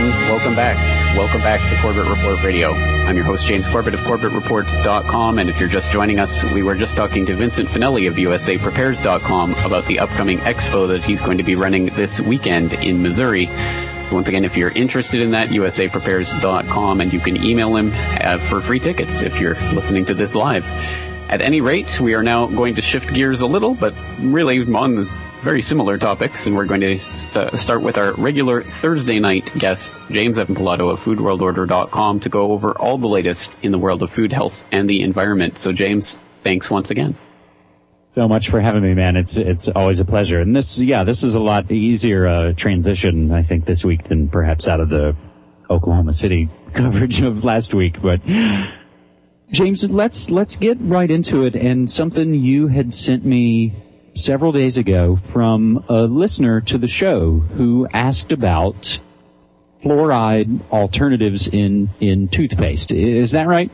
friends. Welcome back. Welcome back to Corbett Report Radio. I'm your host, James Corbett of CorbettReport.com, and if you're just joining us, we were just talking to Vincent Finelli of USAPrepares.com about the upcoming expo that he's going to be running this weekend in Missouri. So once again, if you're interested in that, USAPrepares.com, and you can email him for free tickets if you're listening to this live. At any rate, we are now going to shift gears a little, but really on the very similar topics, and we're going to start with our regular Thursday night guest, James Evan Pilato of FoodWorldOrder.com, to go over all the latest in the world of food, health, and the environment. So, James, thanks once again. So much for having me, man. It's always a pleasure. And this is a lot easier transition, I think, this week than perhaps out of the Oklahoma City coverage of last week. But James, let's get right into it. And something you had sent me several days ago from a listener to the show who asked about fluoride alternatives in toothpaste. Is that right?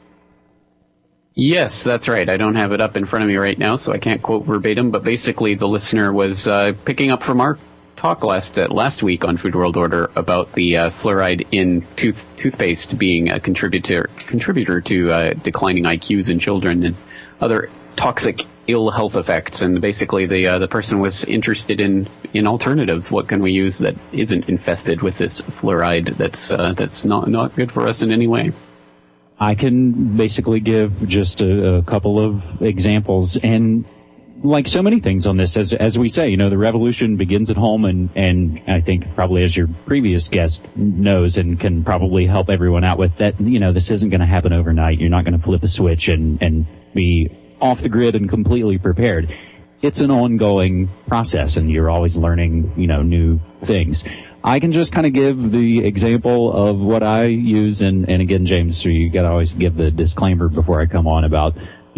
Yes, that's right. I don't have it up in front of me right now, so I can't quote verbatim, but basically the listener was picking up from our talk last week on Food World Order about the fluoride in toothpaste being a contributor to declining IQs in children and other toxic ill health effects. And basically the person was interested in alternatives. What can we use that isn't infested with this fluoride that's not good for us in any way? I can basically give just a couple of examples, and like so many things on this, as we say, the revolution begins at home, and I think probably as your previous guest knows and can probably help everyone out with that, this isn't going to happen overnight. You're not going to flip a switch and be off the grid and completely prepared. It's an ongoing process, and you're always learning, new things. I can just kind of give the example of what I use, and again, James, you got to always give the disclaimer before I come on about,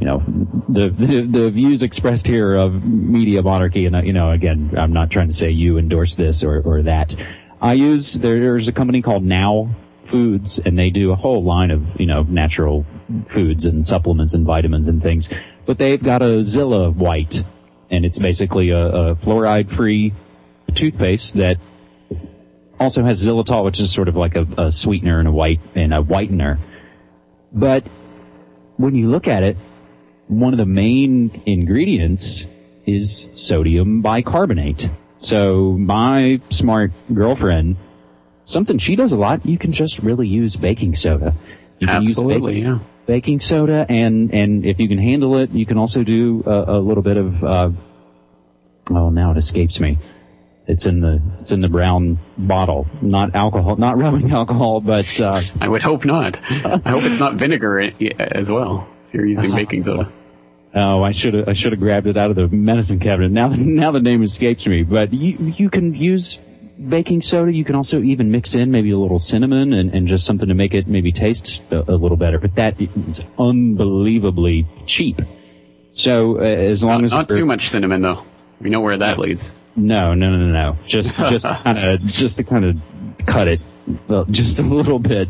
the views expressed here of media monarchy, and again, I'm not trying to say you endorse this or that. There's a company called Now Foods, and they do a whole line of, natural foods and supplements and vitamins and things, but they've got a Zilla White, and it's basically a fluoride-free toothpaste that also has xylitol, which is sort of like a sweetener and a whitener. But when you look at it, one of the main ingredients is sodium bicarbonate. So my smart girlfriend, something she does a lot, you can just really use baking soda. You can use baking soda, and if you can handle it, you can also do a little bit of now it escapes me. It's in the brown bottle. Not alcohol, not rubbing alcohol, but I would hope not. I hope it's not vinegar as well, if you're using baking soda. Oh, I should have grabbed it out of the medicine cabinet. Now the name escapes me. But you can use baking soda. You can also even mix in maybe a little cinnamon and just something to make it maybe taste a little better. But that is unbelievably cheap. So as long as not too much cinnamon though, we know where that leads. No. Just to kind of cut it, just a little bit.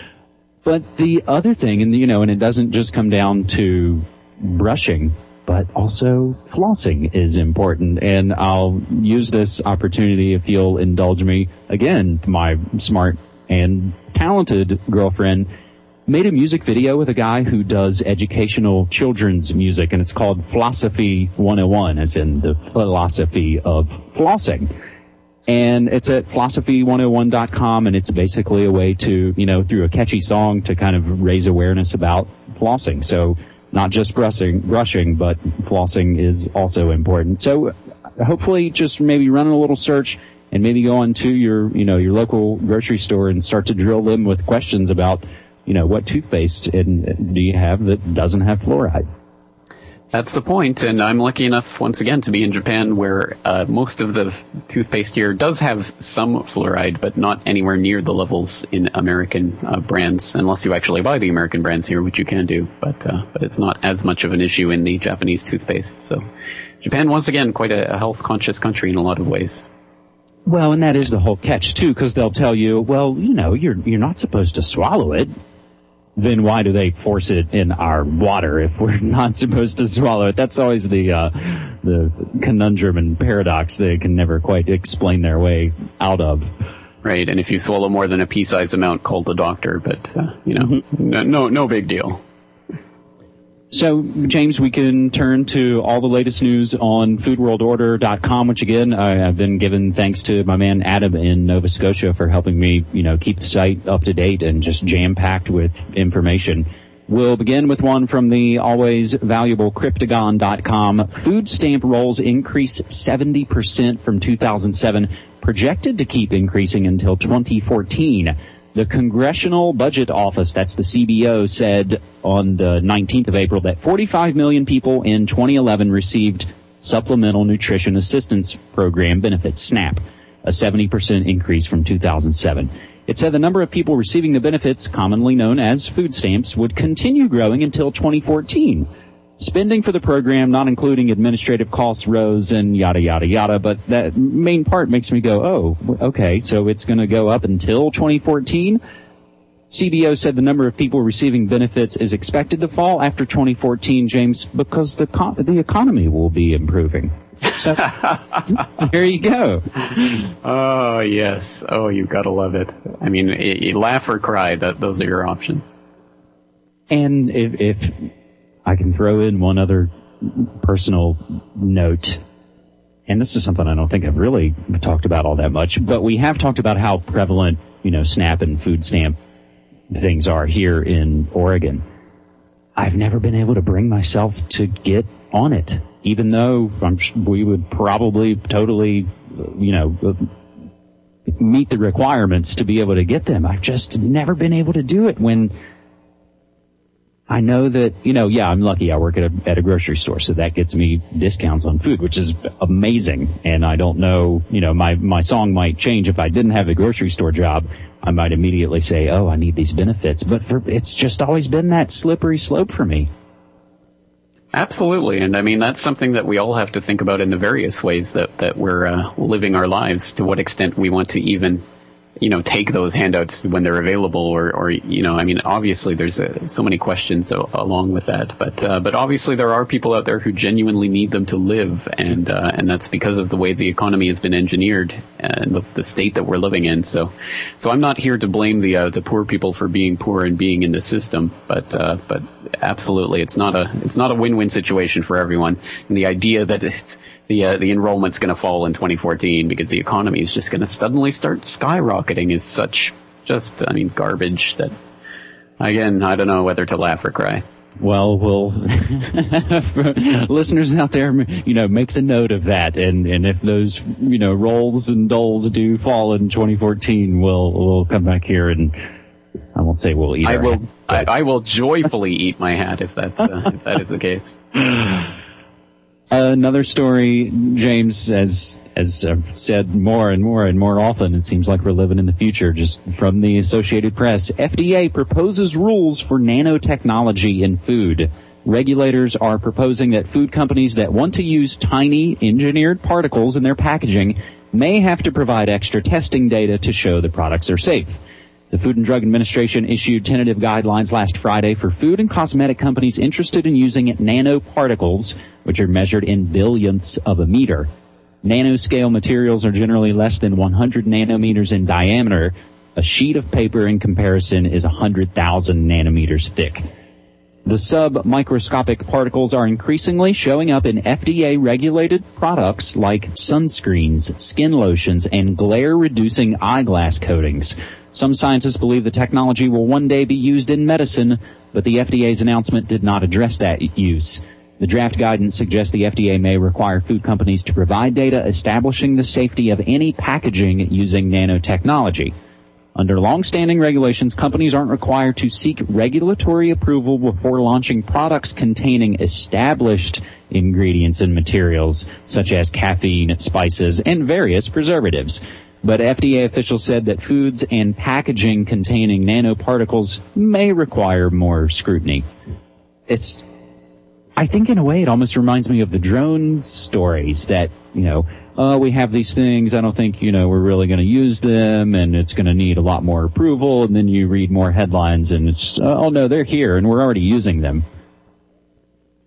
But the other thing, and it doesn't just come down to brushing, but also flossing is important. And I'll use this opportunity, if you'll indulge me. Again, my smart and talented girlfriend made a music video with a guy who does educational children's music, and it's called Philosophy 101, as in the philosophy of flossing. And it's at philosophy101.com, and it's basically a way to, through a catchy song to kind of raise awareness about flossing. So not just brushing, but flossing is also important. So hopefully just maybe run a little search and maybe go on to your local grocery store and start to drill them with questions about what toothpaste do you have that doesn't have fluoride? That's the point, and I'm lucky enough, once again, to be in Japan, where most of the toothpaste here does have some fluoride, but not anywhere near the levels in American brands, unless you actually buy the American brands here, which you can do, but it's not as much of an issue in the Japanese toothpaste. So Japan, once again, quite a health-conscious country in a lot of ways. Well, and that is the whole catch, too, because they'll tell you, well, you're not supposed to swallow it. Then why do they force it in our water if we're not supposed to swallow it? That's always the conundrum and paradox they can never quite explain their way out of. Right, and if you swallow more than a pea-sized amount, call the doctor, but, no big deal. So, James, we can turn to all the latest news on foodworldorder.com, which, again, I've been given thanks to my man Adam in Nova Scotia for helping me, keep the site up to date and just jam-packed with information. We'll begin with one from the always valuable Cryptagon.com. Food stamp rolls increase 70% from 2007, projected to keep increasing until 2014. The Congressional Budget Office, that's the CBO, said on the 19th of April that 45 million people in 2011 received Supplemental Nutrition Assistance Program benefits, SNAP, a 70% increase from 2007. It said the number of people receiving the benefits, commonly known as food stamps, would continue growing until 2014. Spending for the program, not including administrative costs, rose and yada, yada, yada. But that main part makes me go, oh, okay, so it's going to go up until 2014? CBO said the number of people receiving benefits is expected to fall after 2014, James, because the economy will be improving. So, there you go. Oh, yes. Oh, you gotta love it. I mean, you laugh or cry. Those are your options. And if I can throw in one other personal note, and this is something I don't think I've really talked about all that much, but we have talked about how prevalent, SNAP and food stamp things are here in Oregon. I've never been able to bring myself to get on it, even though we would probably totally, meet the requirements to be able to get them. I've just never been able to do it when I know that, I'm lucky I work at a grocery store, so that gets me discounts on food, which is amazing. And I don't know, my song might change if I didn't have a grocery store job. I might immediately say, oh, I need these benefits. But it's just always been that slippery slope for me. Absolutely. And I mean, that's something that we all have to think about in the various ways that we're living our lives, to what extent we want to even take those handouts when they're available, or I mean, obviously there's so many questions along with that, but obviously there are people out there who genuinely need them to live, and that's because of the way the economy has been engineered and the state that we're living in. So I'm not here to blame the poor people for being poor and being in the system, but absolutely it's not a win-win situation for everyone. And the idea that the enrollment's going to fall in 2014 because the economy is just going to suddenly start skyrocketing is such garbage that, again, I don't know whether to laugh or cry. Well, listeners out there, make the note of that, and if those, rolls and doles do fall in 2014, we'll come back here, and I won't say we'll eat. I will joyfully eat my hat if that is the case. Another story, James, as I've said more and more and more often, it seems like we're living in the future, just from the Associated Press. FDA proposes rules for nanotechnology in food. Regulators are proposing that food companies that want to use tiny engineered particles in their packaging may have to provide extra testing data to show the products are safe. The Food and Drug Administration issued tentative guidelines last Friday for food and cosmetic companies interested in using nanoparticles, which are measured in billionths of a meter. Nanoscale materials are generally less than 100 nanometers in diameter. A sheet of paper, in comparison, is 100,000 nanometers thick. The sub-microscopic particles are increasingly showing up in FDA-regulated products like sunscreens, skin lotions, and glare-reducing eyeglass coatings. Some scientists believe the technology will one day be used in medicine, but the FDA's announcement did not address that use. The draft guidance suggests the FDA may require food companies to provide data establishing the safety of any packaging using nanotechnology. Under long-standing regulations, companies aren't required to seek regulatory approval before launching products containing established ingredients and materials, such as caffeine, spices, and various preservatives. But FDA officials said that foods and packaging containing nanoparticles may require more scrutiny. I think in a way it almost reminds me of the drone stories that, we have these things, I don't think, we're really going to use them, and it's going to need a lot more approval, and then you read more headlines, and it's, oh no, they're here, and we're already using them.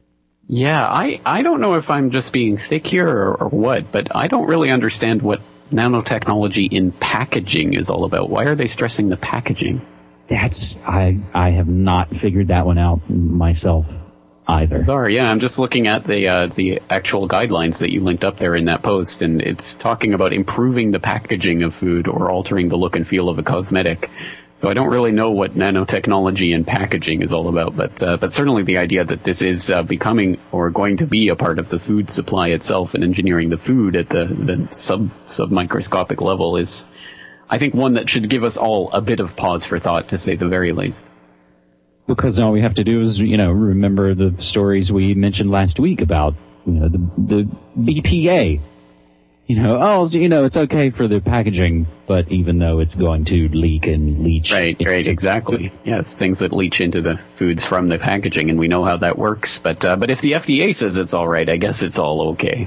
Yeah, I don't know if I'm just being thick here or what, but I don't really understand what nanotechnology in packaging is all about. Why are they stressing the packaging? I have not figured that one out myself either. Bizarre, yeah. I'm just looking at the actual guidelines that you linked up there in that post, and it's talking about improving the packaging of food or altering the look and feel of a cosmetic. So I don't really know what nanotechnology and packaging is all about, but certainly the idea that this is becoming or going to be a part of the food supply itself and engineering the food at the sub-microscopic level is, I think, one that should give us all a bit of pause for thought, to say the very least. Because all we have to do is, remember the stories we mentioned last week about, the BPA. It's okay for the packaging, but even though it's going to leak and leach. Right, exactly. Yes, things that leach into the foods from the packaging, and we know how that works. But if the FDA says it's all right, I guess it's all okay.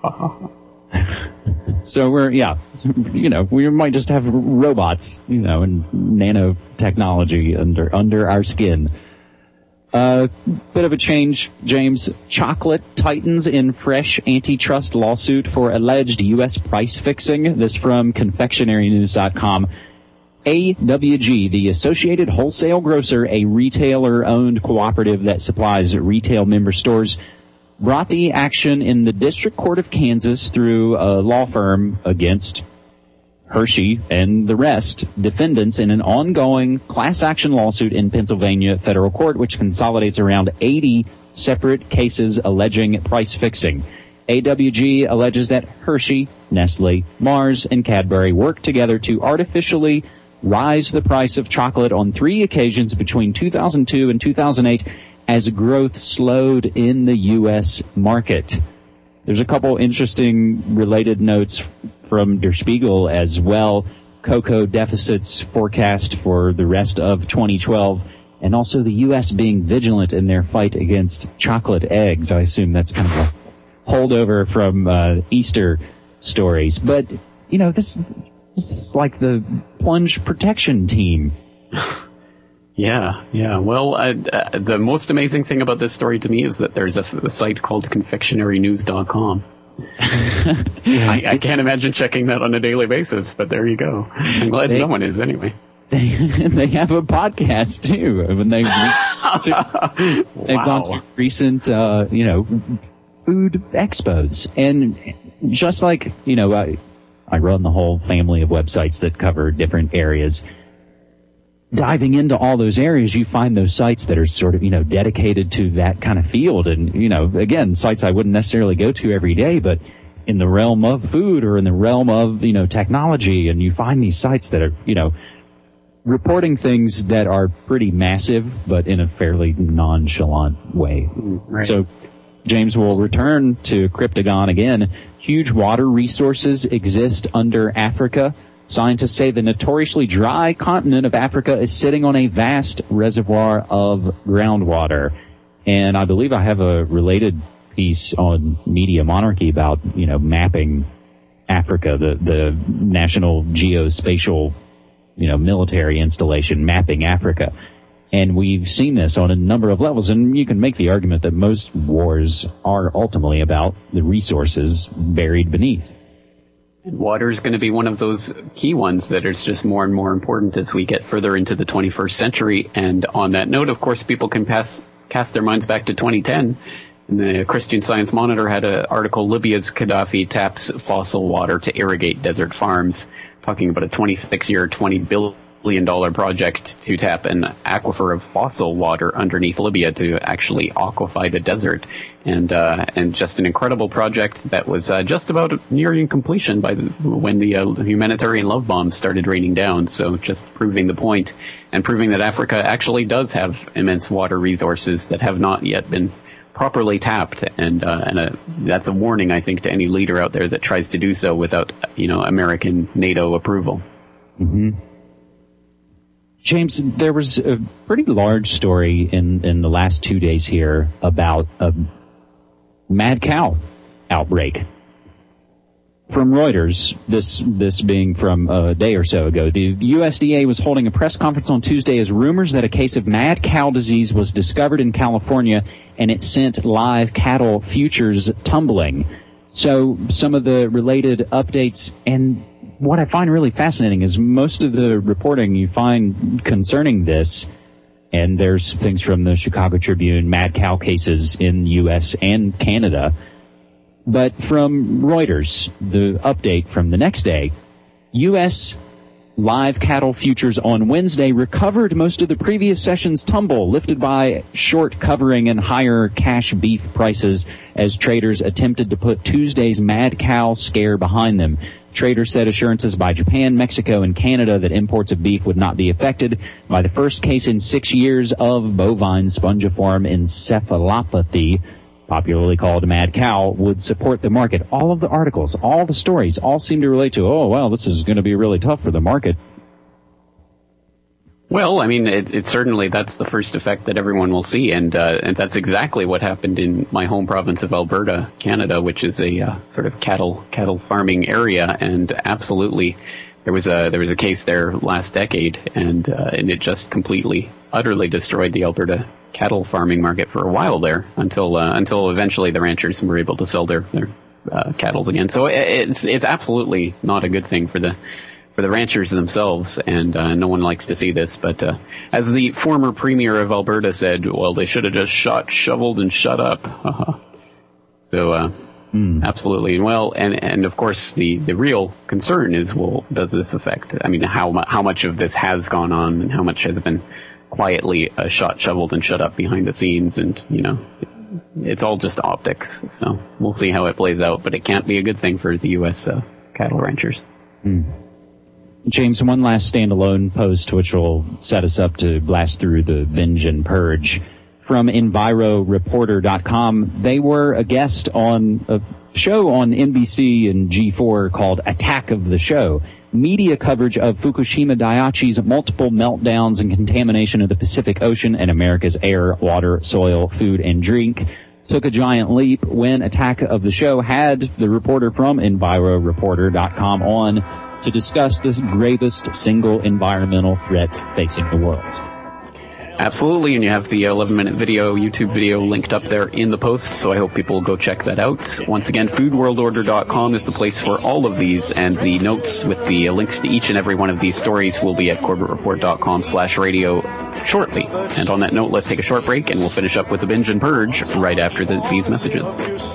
So we might just have robots, and nanotechnology under our skin. Bit of a change, James. Chocolate tightens in fresh antitrust lawsuit for alleged U.S. price fixing. This from confectionarynews.com. AWG, the Associated Wholesale Grocer, a retailer-owned cooperative that supplies retail member stores, brought the action in the District Court of Kansas through a law firm against Hershey and the rest defendants in an ongoing class action lawsuit in Pennsylvania federal court, which consolidates around 80 separate cases alleging price fixing. AWG alleges that Hershey, Nestle, Mars, and Cadbury worked together to artificially rise the price of chocolate on 3 occasions between 2002 and 2008 as growth slowed in the U.S. market. There's a couple interesting related notes from Der Spiegel as well. Cocoa deficits forecast for the rest of 2012, and also the U.S. being vigilant in their fight against chocolate eggs. I assume that's kind of a holdover from Easter stories. But, this is like the plunge protection team. Yeah. Well, the most amazing thing about this story to me is that there's a site called confectionarynews.com. I can't imagine checking that on a daily basis, but there you go. I'm glad someone is anyway. They have a podcast too. When they've gone to recent, food expos, and just like I run the whole family of websites that cover different areas. Diving into all those areas, you find those sites that are sort of, dedicated to that kind of field. And, again, sites I wouldn't necessarily go to every day, but in the realm of food or in the realm of, technology. And you find these sites that are, reporting things that are pretty massive, but in a fairly nonchalant way. Right. So James will return to Cryptagon again. Huge water resources exist under Africa. Scientists say the notoriously dry continent of Africa is sitting on a vast reservoir of groundwater. And I believe I have a related piece on Media Monarchy about, mapping Africa, the National Geospatial, military installation mapping Africa. And we've seen this on a number of levels. And you can make the argument that most wars are ultimately about the resources buried beneath. And water is going to be one of those key ones that is just more and more important as we get further into the 21st century. And on that note, of course, people can cast their minds back to 2010. And the Christian Science Monitor had an article, Libya's Gaddafi taps fossil water to irrigate desert farms, talking about a 26-year, $20 billion project to tap an aquifer of fossil water underneath Libya to actually aquify the desert. And just an incredible project that was just about nearing completion when the humanitarian love bombs started raining down. So just proving the point and proving that Africa actually does have immense water resources that have not yet been properly tapped. And that's a warning, I think, to any leader out there that tries to do so without, American NATO approval. Mm-hmm. James, there was a pretty large story in the last 2 days here about a mad cow outbreak. From Reuters, this being from a day or so ago, the USDA was holding a press conference on Tuesday as rumors that a case of mad cow disease was discovered in California, and it sent live cattle futures tumbling. So some of the related updates, and what I find really fascinating is most of the reporting you find concerning this, and there's things from the Chicago Tribune, mad cow cases in the U.S. and Canada, but from Reuters, the update from the next day, U.S. live cattle futures on Wednesday recovered most of the previous session's tumble, lifted by short covering and higher cash beef prices as traders attempted to put Tuesday's mad cow scare behind them. Traders said assurances by Japan, Mexico, and Canada that imports of beef would not be affected by the first case in 6 years of bovine spongiform encephalopathy, popularly called mad cow, would support the market. All of the articles, all the stories, all seem to relate to, oh, well, this is going to be really tough for the market. Well, I mean, it certainly, that's the first effect that everyone will see, and that's exactly what happened in my home province of Alberta, Canada, which is a sort of cattle farming area, and absolutely, there was a case there last decade, and it just completely, utterly destroyed the Alberta cattle farming market for a while there, until eventually the ranchers were able to sell their cattle again. So it's absolutely not a good thing for the ranchers themselves, and no one likes to see this. But as the former premier of Alberta said, well, they should have just shoveled, and shut up. So absolutely. Well, and of course the real concern is, well, does this affect? I mean, how much of this has gone on, and how much has been quietly shoveled, and shut up behind the scenes, and it's all just optics. So we'll see how it plays out, but it can't be a good thing for the U.S. Cattle ranchers. James, one last standalone post, which will set us up to blast through the binge and purge. From EnviroReporter.com, they were a guest on a show on NBC and G4 called Attack of the Show. Media coverage of Fukushima Daiichi's multiple meltdowns and contamination of the Pacific Ocean and America's air, water, soil, food, and drink took a giant leap when Attack of the Show had the reporter from EnviroReporter.com on to discuss this gravest single environmental threat facing the world. Absolutely, and you have the 11-minute YouTube video linked up there in the post, so I hope people will go check that out. Once again, foodworldorder.com is the place for all of these, and the notes with the links to each and every one of these stories will be at corbettreport.com/radio shortly. And on that note, let's take a short break, and we'll finish up with the binge and purge right after these messages.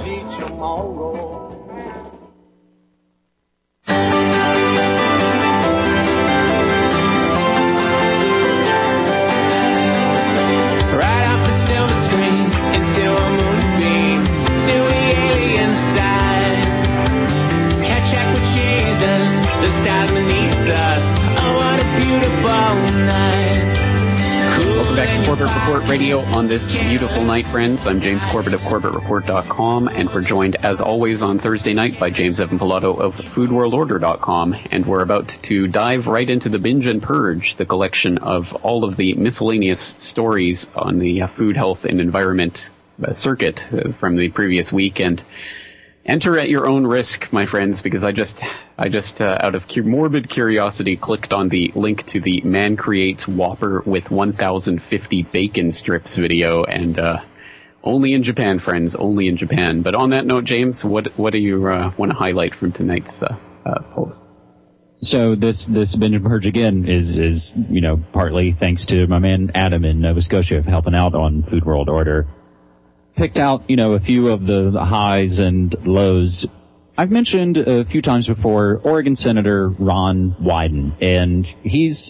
Corbett Report Radio on this beautiful night, friends. I'm James Corbett of CorbettReport.com, and we're joined, as always, on Thursday night by James Evan Pilato of FoodWorldOrder.com, and we're about to dive right into the Binge and Purge, the collection of all of the miscellaneous stories on the food, health, and environment circuit from the previous week. And enter at your own risk, my friends, because I just out of morbid curiosity, clicked on the link to the Man Creates Whopper with 1,050 bacon strips video, and only in Japan, friends, only in Japan. But on that note, James, what do you want to highlight from tonight's post? So this binge and purge again is partly thanks to my man Adam in Nova Scotia of helping out on Food World Order. Picked out, a few of the highs and lows. I've mentioned a few times before Oregon Senator Ron Wyden, and he's,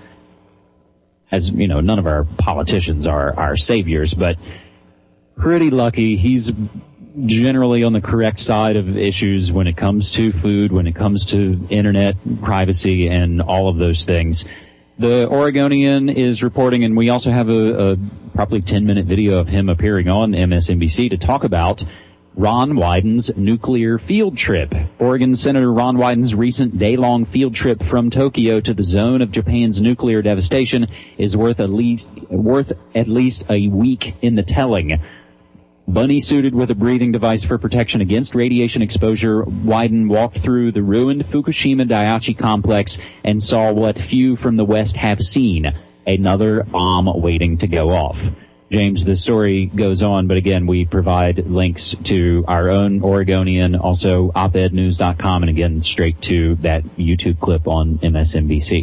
as none of our politicians are our saviors, but pretty lucky. He's generally on the correct side of issues when it comes to food, when it comes to internet privacy and all of those things. The Oregonian is reporting, and we also have a probably 10-minute video of him appearing on MSNBC to talk about Ron Wyden's nuclear field trip. Oregon Senator Ron Wyden's recent day-long field trip from Tokyo to the zone of Japan's nuclear devastation is worth at least a week in the telling. Bunny-suited with a breathing device for protection against radiation exposure, Wyden walked through the ruined Fukushima Daiichi complex and saw what few from the West have seen, another bomb waiting to go off. James, the story goes on, but again, we provide links to our own Oregonian, also opednews.com, and again, straight to that YouTube clip on MSNBC.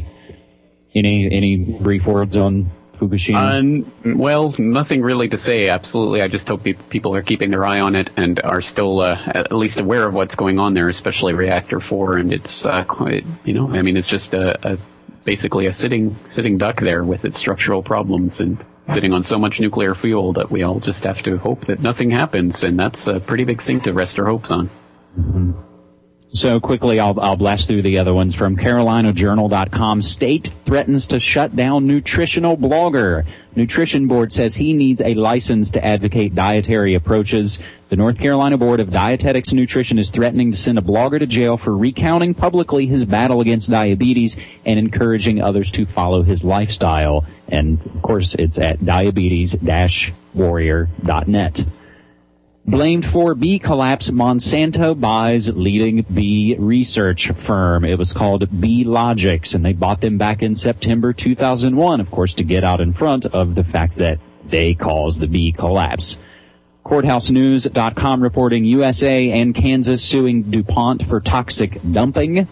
Any brief words on Fukushima? Well, nothing really to say. Absolutely. I just hope people are keeping their eye on it and are still at least aware of what's going on there, especially Reactor 4. And it's, it's just basically a sitting duck there with its structural problems and sitting on so much nuclear fuel that we all just have to hope that nothing happens. And that's a pretty big thing to rest our hopes on. Mm-hmm. So quickly, I'll blast through the other ones. From CarolinaJournal.com, state threatens to shut down nutritional blogger. Nutrition Board says he needs a license to advocate dietary approaches. The North Carolina Board of Dietetics and Nutrition is threatening to send a blogger to jail for recounting publicly his battle against diabetes and encouraging others to follow his lifestyle. And, of course, it's at diabetes-warrior.net. Blamed for bee collapse, Monsanto buys leading bee research firm. It was called Beelogics, and they bought them back in September 2001, of course, to get out in front of the fact that they caused the bee collapse. CourthouseNews.com reporting USA and Kansas suing DuPont for toxic dumping.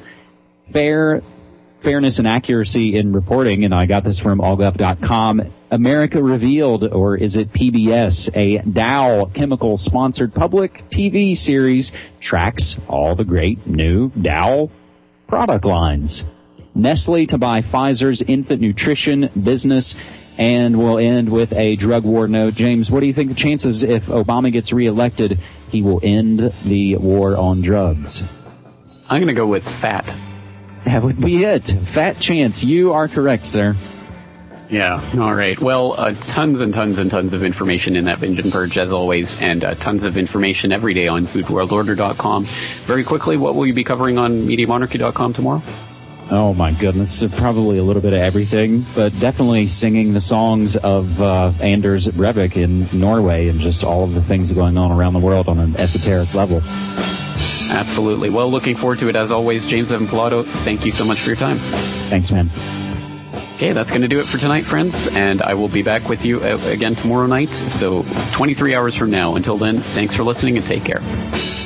Fairness and accuracy in reporting, and I got this from allgov.com. America Revealed, or is it PBS, a Dow Chemical-sponsored public TV series tracks all the great new Dow product lines. Nestle to buy Pfizer's infant nutrition business, and we'll end with a drug war note. James, what do you think the chances if Obama gets reelected, he will end the war on drugs? I'm going to go with fat. That would be it. Fat chance. You are correct, sir. Yeah, all right. Well, tons and tons and tons of information in that binge and purge, as always, and tons of information every day on foodworldorder.com. Very quickly, what will you be covering on MediaMonarchy.com tomorrow? Oh, my goodness. Probably a little bit of everything, but definitely singing the songs of Anders Breivik in Norway and just all of the things going on around the world on an esoteric level. Absolutely. Well, looking forward to it, as always. James Evan Pilato, thank you so much for your time. Thanks, man. Okay, that's going to do it for tonight, friends, and I will be back with you again tomorrow night, so 23 hours from now. Until then, thanks for listening and take care.